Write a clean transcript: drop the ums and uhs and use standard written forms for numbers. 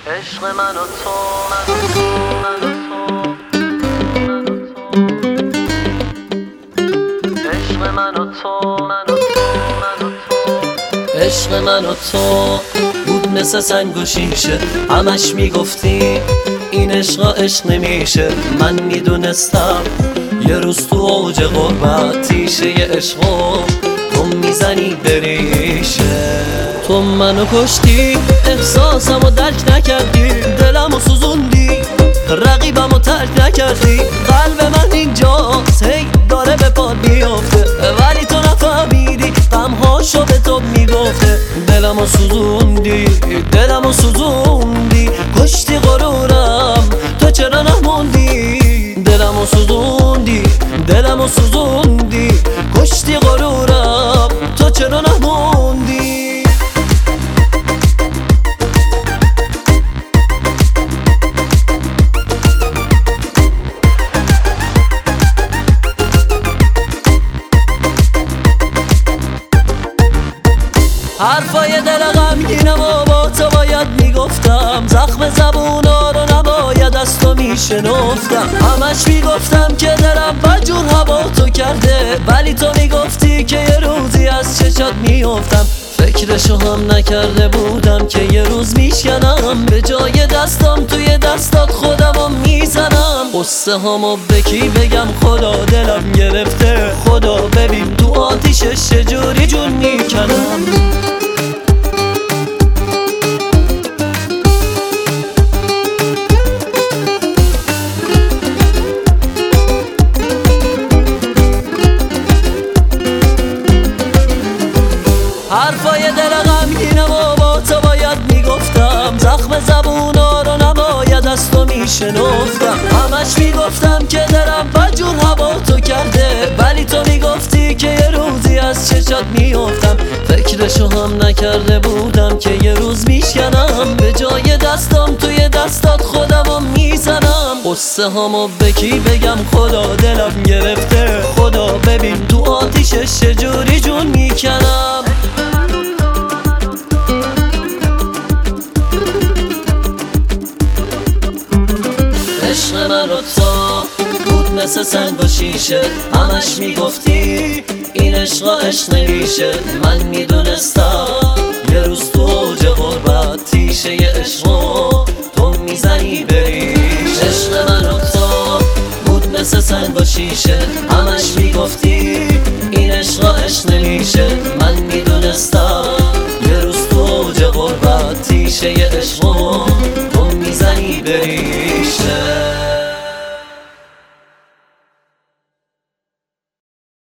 عشق من و تو عشق من و تو عشق من و تو بود مثل سنگ و شیشه، همش میگفتی این عشق عشق نمیشه. من میدونستم یه روز تو اوج غربت تیشه ی عشقو تو میزنی بریشه. تو منو کشتی، احساسمو درک نکردی، دلمو سوزوندی، رقیبمو ترک نکردی. قلب من اینجاست هی داره به پاد میافته، ولی تو نفهمیدی غمهاشو به تو میگفته. دلمو سوزوندی، دلمو سوزوندی، کشتی غرورم تو چرا نموندی. دلمو سوزوندی، دلمو سوزوندی، کشتی غرورم تو چرا نموندی. حرفای دل غمگینم و با تو باید میگفتم، زخم زبونا رو نباید از تو میشنفتم. همش میگفتم که دلم بجور هوا تو کرده، ولی تو میگفتی که یه روزی از چشات میافتم. فکرشو هم نکرده بودم که یه روز میشکنم، به جای دستم توی دستات خودمو میزنم. قصه همو به کی بگم، خدا دلم گرفته، خدا ببین تو آتیشش چجوری جون میکنم. حرفای دل غمگینم و با تو باید میگفتم، زخم زبونا رو نباید از تو میشنفتم. همش میگفتم که دلم بجور هوا تو کرده، ولی تو میگفتی که یه روزی از چشات میافتم. فکرشو هم نکرده بودم که یه روز میشکنم، به جای دستم توی دستات خودمو میزنم. قصه همو به کی بگم، خدا دلم گرفته، خدا ببین تو آتیشش چجوری جون میکنم. عشق من و تو بود مثل سنگ و شیشه، همش میگفتی این عشق عشق نمیشه. من میدونستم یه روز تو اوج غربت تیشه ی عشقو تو میزنی بریش. عشق من و تو بود مثل سنگ و شیشه، همش میگفتی این عشق عشق نمیشه. من میدونستم یه روز تو اوج غربت تیشه ی عشقو